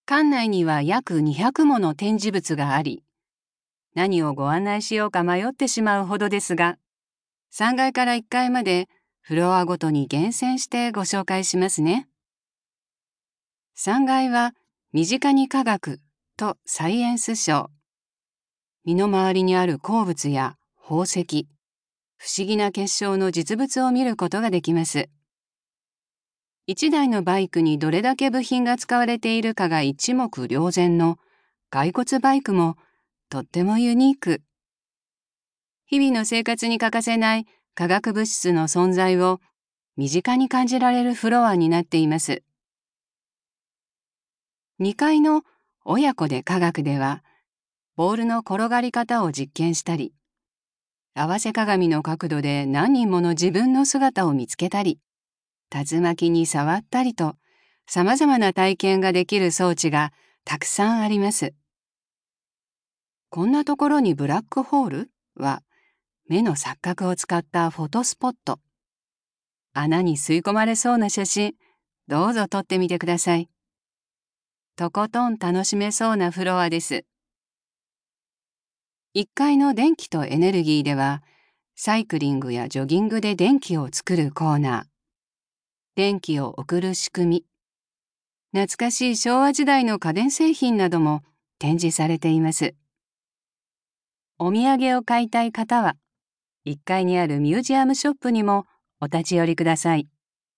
館内には約200もの展示物があり、何をご案内しようか迷ってしまうほどですが、3階から1階までフロアごとに厳選してご紹介しますね。3階は身近に科学とサイエンスショー。身の回りにある鉱物や宝石、不思議な結晶の実物を見ることができます。1台のバイクにどれだけ部品が使われているかが一目瞭然の骸骨バイクもとってもユニーク。日々の生活に欠かせない化学物質の存在を身近に感じられるフロアになっています。2階の親子で科学では、ボールの転がり方を実験したり、合わせ鏡の角度で何人もの自分の姿を見つけたり、竜巻に触ったりと、様々な体験ができる装置がたくさんあります。こんなところにブラックホールは、目の錯覚を使ったフォトスポット。穴に吸い込まれそうな写真、どうぞ撮ってみてください。とことん楽しめそうなフロアです。1階の電気とエネルギーでは、サイクリングやジョギングで電気を作るコーナー、電気を送る仕組み、懐かしい昭和時代の家電製品なども展示されています。お土産を買いたい方は、1階にあるミュージアムショップにもお立ち寄りください。